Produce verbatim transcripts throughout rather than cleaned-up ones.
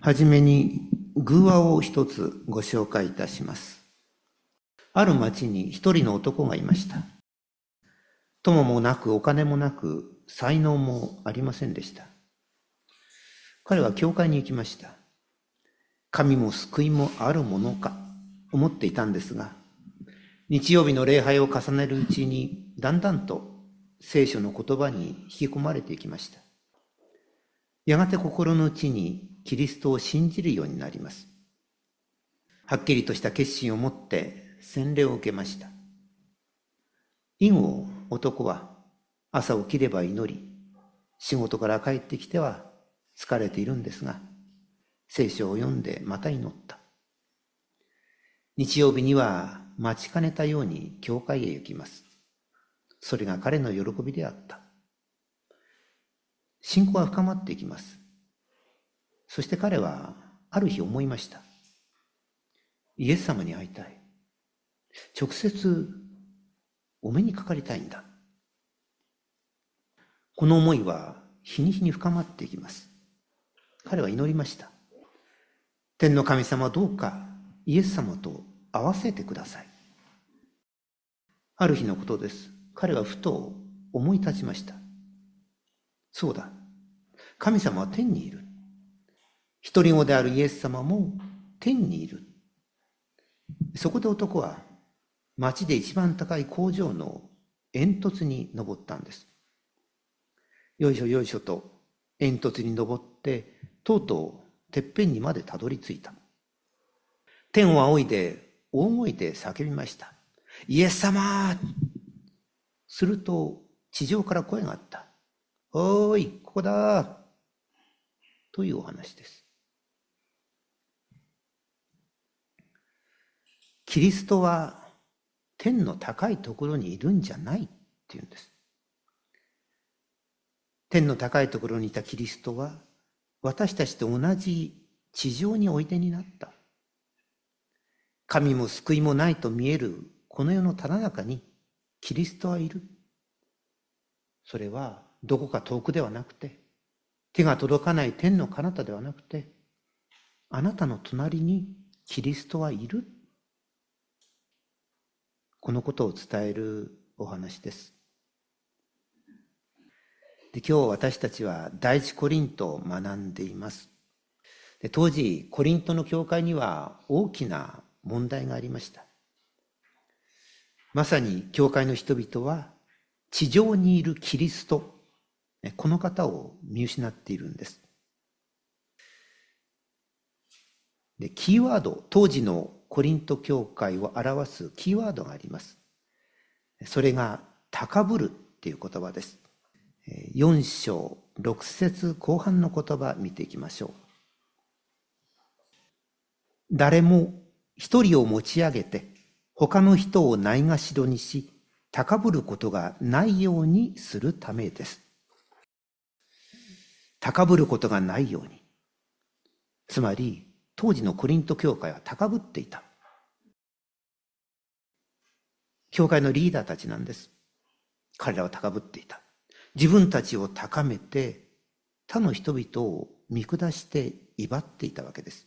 はじめに寓話を一つご紹介いたします。ある町に一人の男がいました。友もなくお金もなく才能もありませんでした。彼は教会に行きました。神も救いもあるものか思っていたんですが、日曜日の礼拝を重ねるうちにだんだんと聖書の言葉に引き込まれていきました。やがて心の内にキリストを信じるようになります。はっきりとした決心を持って洗礼を受けました。以後、男は朝起きれば祈り、仕事から帰ってきては疲れているんですが、聖書を読んでまた祈った。日曜日には待ちかねたように教会へ行きます。それが彼の喜びであった。信仰は深まっていきます。そして彼はある日思いました。イエス様に会いたい。直接お目にかかりたいんだ。この思いは日に日に深まっていきます。彼は祈りました。天の神様、どうかイエス様と会わせてください。ある日のことです。彼はふと思い立ちました。そうだ、神様は天にいる。一人子であるイエス様も天にいる。そこで男は町で一番高い工場の煙突に登ったんです。よいしょよいしょと煙突に登って、とうとうてっぺんにまでたどり着いた。天を仰いで大声で叫びました。イエス様！すると地上から声があった。おーい、ここだ！というお話です。キリストは天の高いところにいるんじゃないっていうんです。天の高いところにいたキリストは私たちと同じ地上においでになった。神も救いもないと見えるこの世のただ中にキリストはいる。それはどこか遠くではなくて、手が届かない天の彼方ではなくて、あなたの隣にキリストはいる。このことを伝えるお話です。で、今日私たちは第一コリントを学んでいます。で、当時コリントの教会には大きな問題がありました。まさに教会の人々は地上にいるキリスト、この方を見失っているんです。で、キーワード、当時のコリント教会を表すキーワードがあります。それが高ぶるっていう言葉です。よん章ろく節後半の言葉見ていきましょう。誰も一人を持ち上げて他の人をないがしろにし高ぶることがないようにするためです。高ぶることがないように。つまり当時のコリント教会は高ぶっていた。教会のリーダーたちなんです。彼らは高ぶっていた。自分たちを高めて他の人々を見下して威張っていたわけです。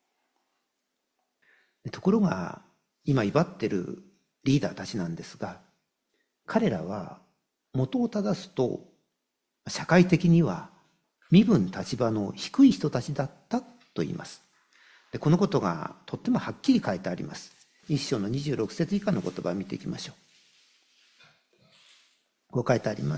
ところが今威張ってるリーダーたちなんですが、彼らは元を正すと社会的には身分立場の低い人たちだったと言います。で、このことがとってもはっきり書いてあります。一章のにじゅうろく節以下の言葉を見ていきましょう。こう書いてあります。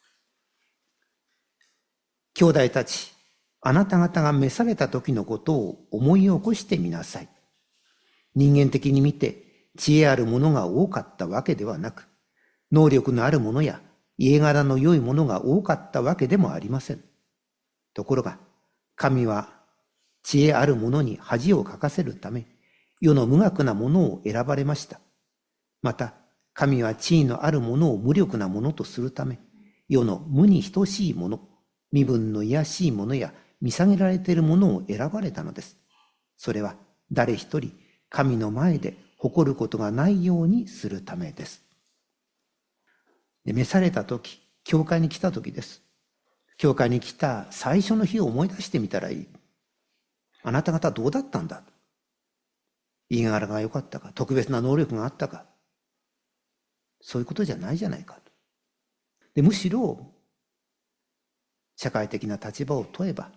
兄弟たち、あなた方が召された時のことを思い起こしてみなさい。人間的に見て知恵ある者が多かったわけではなく、能力のある者や家柄の良い者が多かったわけでもありません。ところが、神は知恵ある者に恥をかかせるため、世の無学な者を選ばれました。また、神は地位のある者を無力な者とするため、世の無に等しい者、身分の卑しい者や見下げられている者を選ばれたのです。それは誰一人神の前で誇ることがないようにするためです。で、召された時、教会に来た時です。教会に来た最初の日を思い出してみたらいい。 あなた方はどうだったんだ。言い柄が良かったか、特別な能力があったか。そういうことじゃないじゃないかと。で、むしろ、社会的な立場を問えば、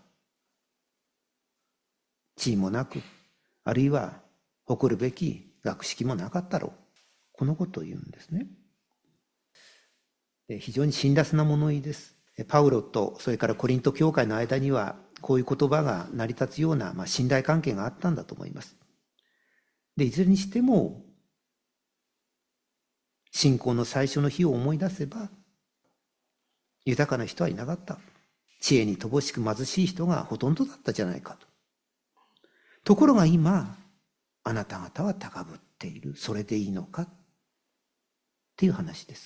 地位もなく、あるいは誇るべき学識もなかったろう。このことを言うんですね。で、非常に辛辣な物言いです。パウロとそれからコリント教会の間には、こういう言葉が成り立つような、まあ、信頼関係があったんだと思います。で、いずれにしても、信仰の最初の日を思い出せば、豊かな人はいなかった。知恵に乏しく貧しい人がほとんどだったじゃないかと。ところが今、あなた方は高ぶっている。それでいいのかっていう話です。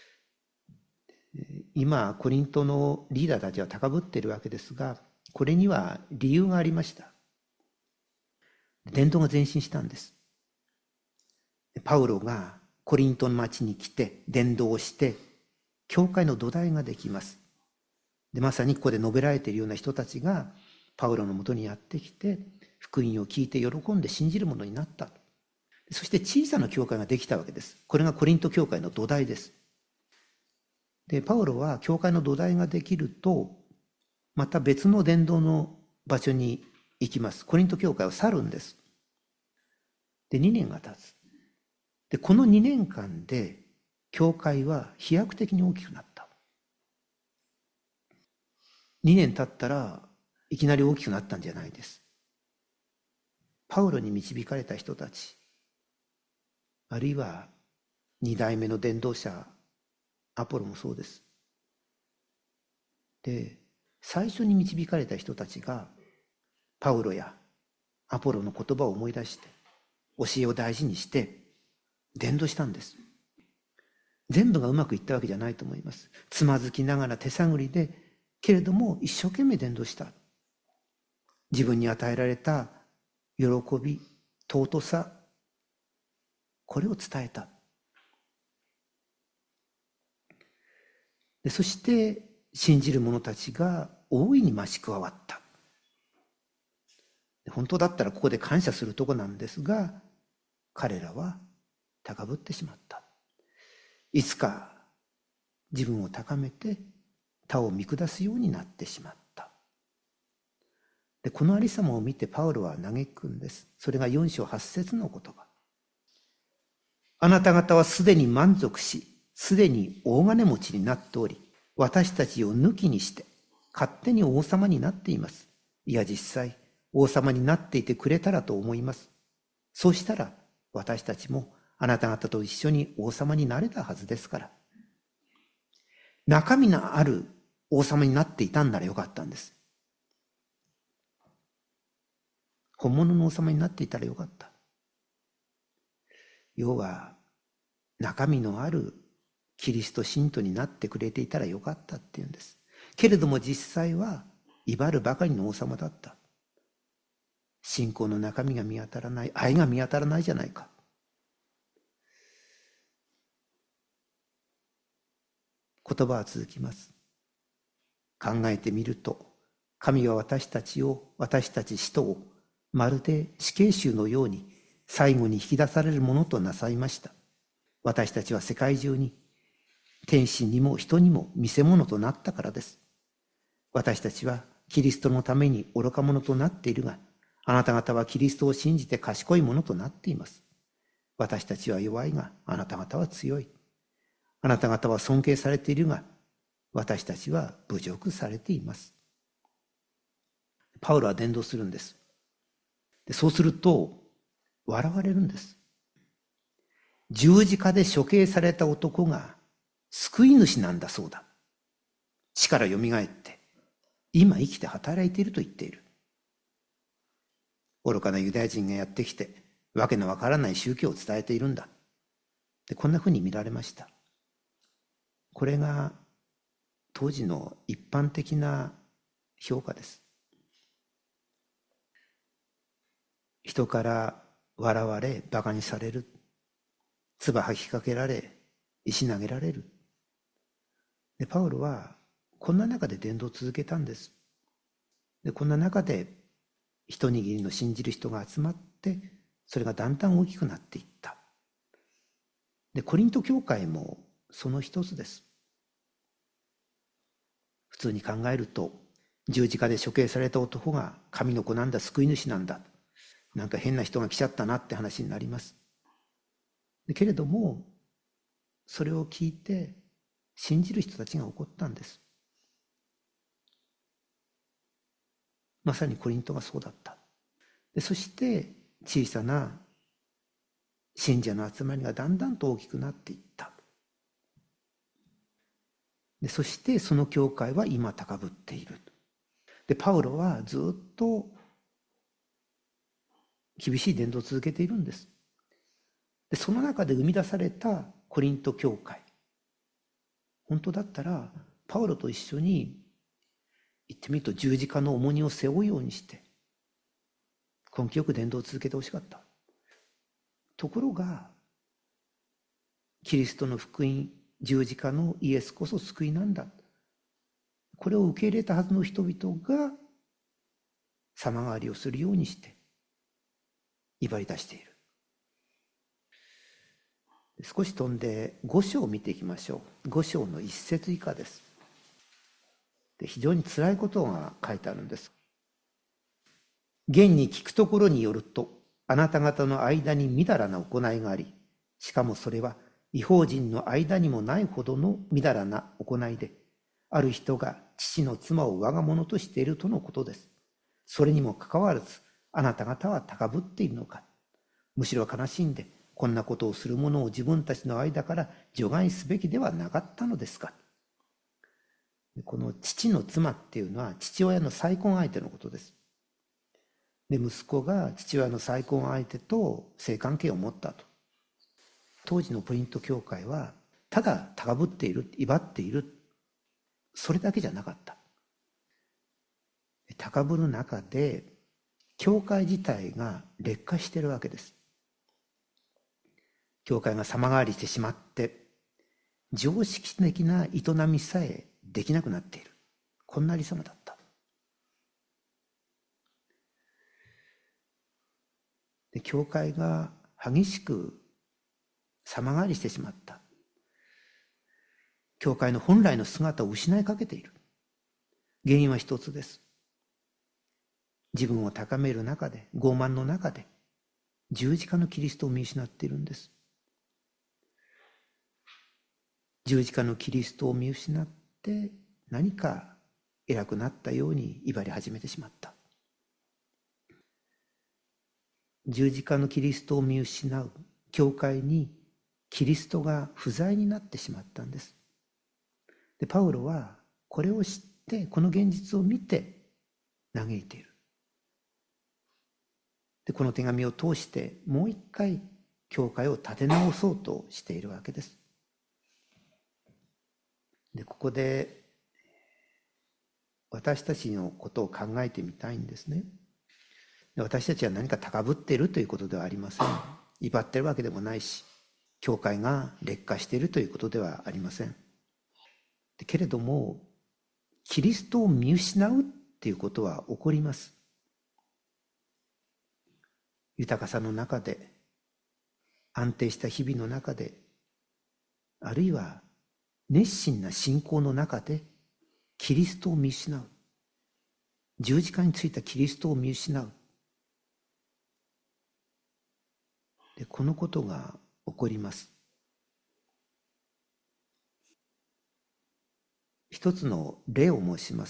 今、コリントのリーダーたちは高ぶっているわけですが、これには理由がありました。伝道が前進したんです。パウロがコリントの町に来て伝道をして、教会の土台ができます。で、まさにここで述べられているような人たちがパウロのもとにやってきて、福音を聞いて喜んで信じるものになった。そして小さな教会ができたわけです。これがコリント教会の土台です。で、パウロは教会の土台ができると、また別の伝道の場所に行きます。コリント教会を去るんです。で、にねんが経つ。で、このにねんかんで、教会は飛躍的に大きくなった。にねん経ったらいきなり大きくなったんじゃないです。パウロに導かれた人たち、あるいはに代目の伝道者アポロもそうです。で、最初に導かれた人たちがパウロやアポロの言葉を思い出して教えを大事にして伝道したんです。全部がうまくいったわけじゃないと思います。つまずきながら手探りで、けれども一生懸命伝道した。自分に与えられた喜び、尊さ、これを伝えた。で、そして信じる者たちが大いに増し加わった。本当だったらここで感謝するとこなんですが、彼らは高ぶってしまった。いつか自分を高めて他を見下すようになってしまった。で、このありさまを見てパウロは嘆くんです。それがよん章はち節の言葉。あなた方はすでに満足し、すでに大金持ちになっており、私たちを抜きにして勝手に王様になっています。いや、実際王様になっていてくれたらと思います。そうしたら私たちもあなた方と一緒に王様になれたはずですから。中身のある王様になっていたんならよかったんです。本物の王様になっていたらよかった。要は中身のあるキリスト信徒になってくれていたらよかったっていうんです。けれども実際は威張るばかりの王様だった。信仰の中身が見当たらない、愛が見当たらないじゃないか。言葉は続きます。考えてみると、神は私たちを、私たち使徒を、まるで死刑囚のように最後に引き出されるものとなさいました。私たちは世界中に、天使にも人にも見せ物となったからです。私たちはキリストのために愚か者となっているが、あなた方はキリストを信じて賢いものとなっています。私たちは弱いが、あなた方は強い。あなた方は尊敬されているが、私たちは侮辱されています。パウロは伝道するんです。で、そうすると、笑われるんです。十字架で処刑された男が救い主なんだそうだ。死からよみがえって、今生きて働いていると言っている。愚かなユダヤ人がやってきて、わけのわからない宗教を伝えているんだ。で、こんなふうに見られました。これが当時の一般的な評価です。人から笑われ、馬鹿にされる。唾吐きかけられ、石投げられる。で、パウロはこんな中で伝道を続けたんです。で、こんな中で一握りの信じる人が集まって、それがだんだん大きくなっていった。で、コリント教会もその一つです。普通に考えると、十字架で処刑された男が神の子なんだ、救い主なんだ、なんか変な人が来ちゃったなって話になります。でけれども、それを聞いて信じる人たちが怒ったんです。まさにコリントがそうだった。でそして小さな信者の集まりがだんだんと大きくなっていった。でそしてその教会は今高ぶっている。でパウロはずっと厳しい伝道を続けているんです。でその中で生み出されたコリント教会、本当だったらパウロと一緒に言ってみると十字架の重荷を背負うようにして根気よく伝道を続けてほしかった。ところがキリストの福音、十字架のイエスこそ救いなんだ、これを受け入れたはずの人々が様変わりをするようにして威張り出している。少し飛んで五章を見ていきましょう。五章の一節以下です。で非常につらいことが書いてあるんです。現に聞くところによると、あなた方の間にみだらな行いがあり、しかもそれは異邦人の間にもないほどのみだらな行いで、ある人が父の妻を我が物としているとのことです。それにもかかわらず、あなた方は高ぶっているのか。むしろ悲しんで、こんなことをする者を自分たちの間から除外すべきではなかったのですか。この父の妻っていうのは父親の再婚相手のことです。で息子が父親の再婚相手と性関係を持ったと。当時のコリント教会はただ高ぶっている、威張っている、それだけじゃなかった。高ぶる中で教会自体が劣化しているわけです。教会が様変わりしてしまって常識的な営みさえできなくなっている、こんなありさまだった。で教会が激しく様変わりしてしまった。教会の本来の姿を失いかけている。原因は一つです。自分を高める中で、傲慢の中で十字架のキリストを見失っているんです。十字架のキリストを見失って何か偉くなったように威張り始めてしまった。十字架のキリストを見失う教会にキリストが不在になってしまったんです。でパウロはこれを知ってこの現実を見て嘆いている。でこの手紙を通してもう一回教会を立て直そうとしているわけです。でここで私たちのことを考えてみたいんですね。で私たちは何か高ぶっているということではありません。威張っているわけでもないし、教会が劣化しているということではありません。でけれどもキリストを見失うっていうことは起こります。豊かさの中で、安定した日々の中で、あるいは熱心な信仰の中でキリストを見失う、十字架についたキリストを見失う。でこのことが起こります。一つの例を申します。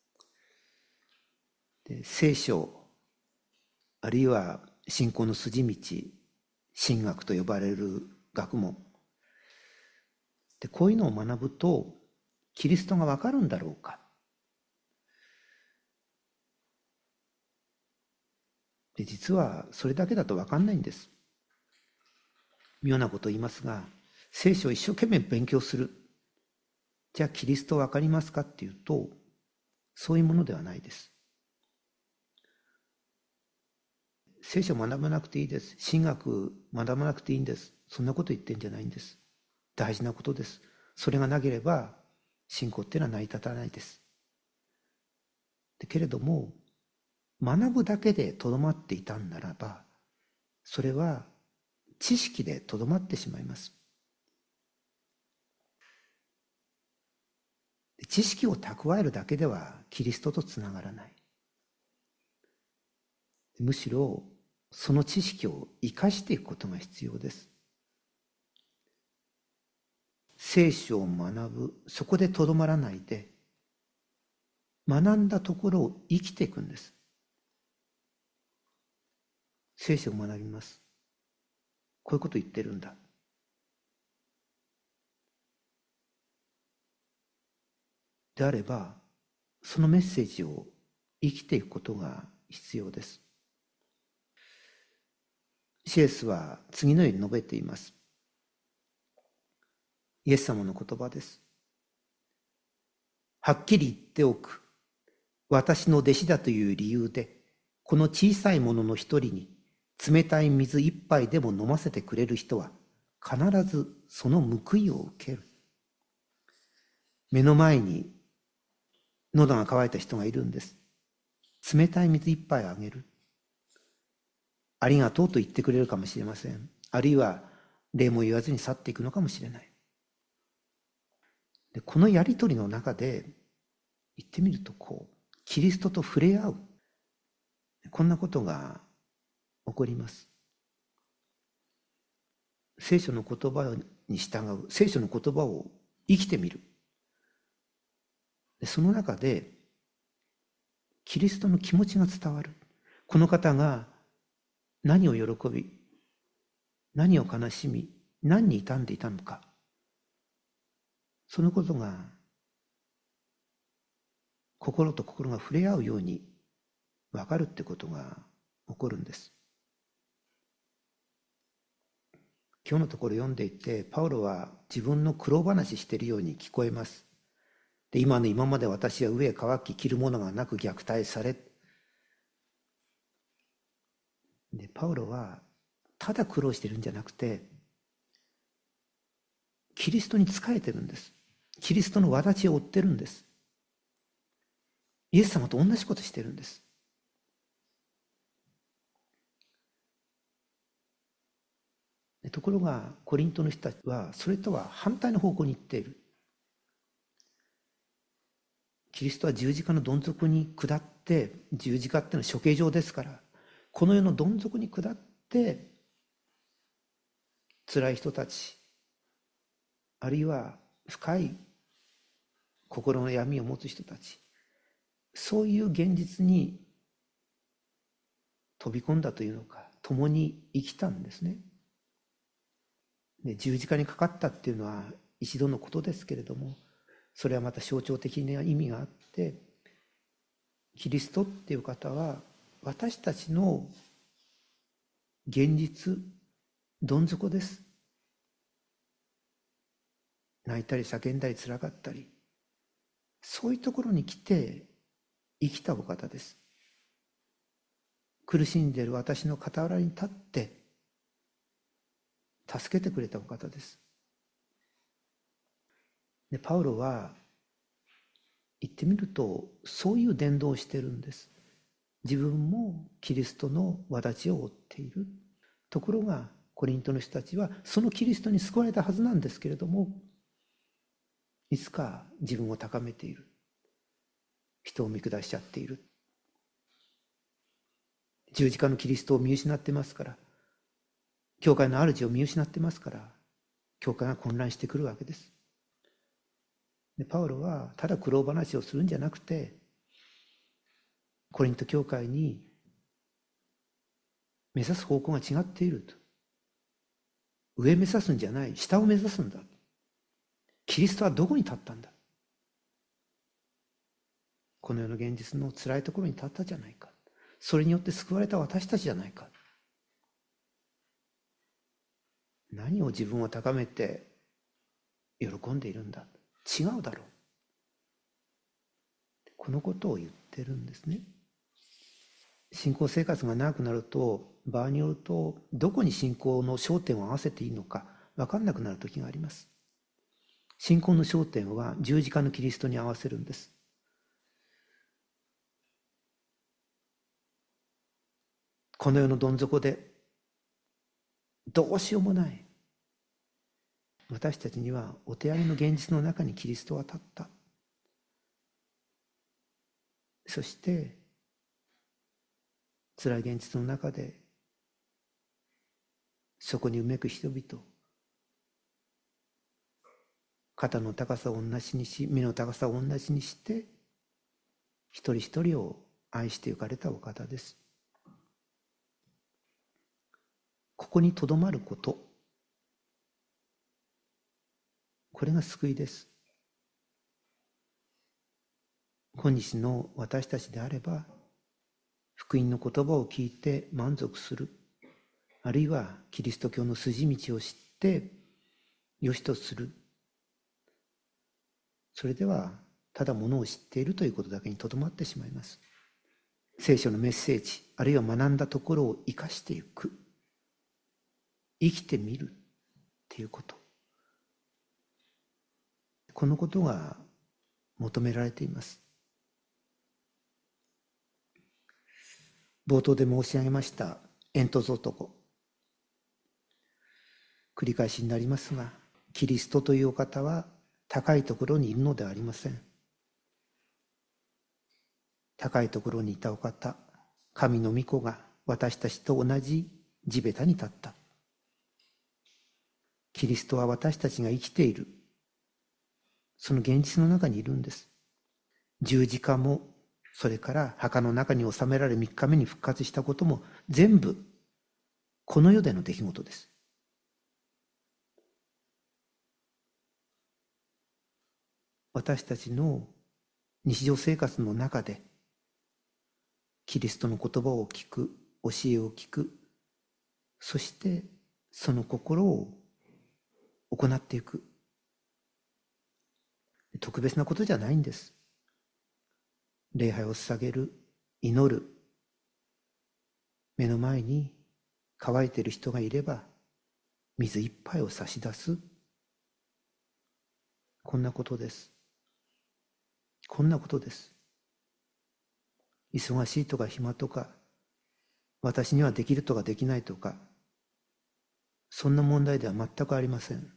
で聖書あるいは信仰の筋道、神学と呼ばれる学問でこういうのを学ぶとキリストが分かるんだろうか。で実はそれだけだと分かんないんです。妙なことを言いますが、聖書を一生懸命勉強する、じゃあキリスト分かりますかっていうとそういうものではないです。聖書を学ばなくていいです、神学学ばなくていいんです、そんなこと言ってんじゃないんです。大事なことです。それがなければ信仰っていうのは成り立たないです。でけれども学ぶだけでとどまっていたんならば、それは知識でとどまってしまいます。知識を蓄えるだけではキリストとつながらない。むしろその知識を生かしていくことが必要です。聖書を学ぶ、そこでとどまらないで、学んだところを生きていくんです。聖書を学びます。こういうこと言ってるんだ。であれば、そのメッセージを生きていくことが必要です。シエスは次のように述べています。イエス様の言葉です。はっきり言っておく。私の弟子だという理由で、この小さいものの一人に冷たい水一杯でも飲ませてくれる人は、必ずその報いを受ける。目の前に喉が渇いた人がいるんです。冷たい水一杯あげる。ありがとうと言ってくれるかもしれません。あるいは礼も言わずに去っていくのかもしれない。でこのやりとりの中で言ってみるとこうキリストと触れ合う、こんなことが起こります。聖書の言葉に従う、聖書の言葉を生きてみる。その中でキリストの気持ちが伝わる。この方が何を喜び、何を悲しみ、何に痛んでいたのか、そのことが心と心が触れ合うように分かるってことが起こるんです。今日のところ読んでいて、パウロは自分の苦労話しているように聞こえます。で今の今まで私は飢え渇き着るものがなく虐待され、でパウロはただ苦労してるんじゃなくて、キリストに仕えてるんです。キリストの轍を追ってるんです。イエス様と同じことしてるんです。ところがコリントの人たちはそれとは反対の方向に行っている。キリストは十字架のどん底に下って、十字架っていうのは処刑場ですから、この世のどん底に下って辛い人たち、あるいは深い心の闇を持つ人たち、そういう現実に飛び込んだというのか、共に生きたんですね。で十字架にかかったっていうのは一度のことですけれども、それはまた象徴的な意味があって、キリストっていう方は私たちの現実、どん底です。泣いたり叫んだり辛かったり、そういうところに来て生きたお方です。苦しんでいる私の傍らに立って助けてくれたお方です。でパウロは言ってみるとそういう伝道をしてるんです。自分もキリストの轍を追っている。ところがコリントの人たちはそのキリストに救われたはずなんですけれども、いつか自分を高めている、人を見下しちゃっている、十字架のキリストを見失ってますから、教会の主を見失ってますから、教会が混乱してくるわけです。でパウロはただ苦労話をするんじゃなくて、コリント教会に目指す方向が違っていると。上目指すんじゃない、下を目指すんだ。キリストはどこに立ったんだ。この世の現実の辛いところに立ったじゃないか。それによって救われた私たちじゃないか。何を自分を高めて喜んでいるんだ。違うだろう。このことを言ってるんですね。信仰生活が長くなると、場合によるとどこに信仰の焦点を合わせていいのか分かんなくなる時があります。信仰の焦点は十字架のキリストに合わせるんです。 この世のどん底でどうしようもない私たちにはお手上げの現実の中にキリストは立った。そして辛い現実の中でそこにうめく人々、肩の高さを同じにし、目の高さを同じにして一人一人を愛してゆかれたお方です。ここにとどまること、これが救いです。今日の私たちであれば、福音の言葉を聞いて満足する、あるいはキリスト教の筋道を知って良しとする、それではただものを知っているということだけにとどまってしまいます。聖書のメッセージ、あるいは学んだところを生かしていく、生きてみるっていうこと、このことが求められています。冒頭で申し上げました煙突男、繰り返しになりますが、キリストというお方は高いところにいるのではありません。高いところにいたお方、神の御子が私たちと同じ地べたに立った。キリストは私たちが生きている、その現実の中にいるんです。十字架も、それから墓の中に収められみっかめに復活したことも全部この世での出来事です。私たちの日常生活の中でキリストの言葉を聞く、教えを聞く、そしてその心を行っていく、特別なことじゃないんです。礼拝を捧げる、祈る、目の前に乾いている人がいれば水一杯を差し出す、こんなことです。こんなことです。忙しいとか暇とか、私にはできるとかできないとか、そんな問題では全くありません。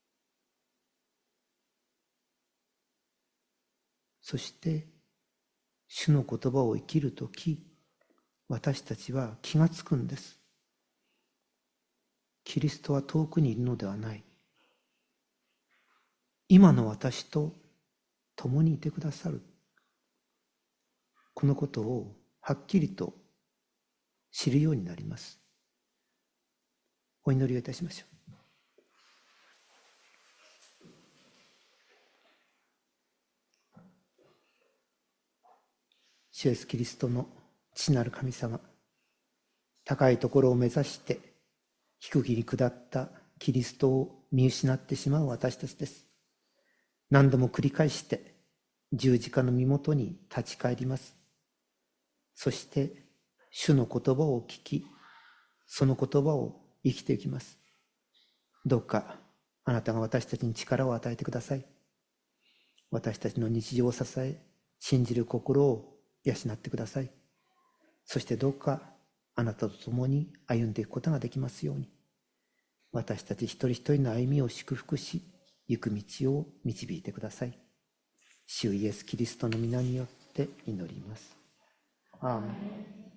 そして主の言葉を生きるとき、私たちは気がつくんです。キリストは遠くにいるのではない。今の私と共にいてくださる。このことをはっきりと知るようになります。お祈りをいたしましょう。主イエスキリストの父なる神様、高いところを目指して低きに下ったキリストを見失ってしまう私たちです。何度も繰り返して十字架の身元に立ち返ります。そして主の言葉を聞き、その言葉を生きていきます。どうかあなたが私たちに力を与えてください。私たちの日常を支え、信じる心を養ってください。そしてどうかあなたと共に歩んでいくことができますように、私たち一人一人の歩みを祝福し、行く道を導いてください。主イエスキリストの皆によって祈ります。アーメン。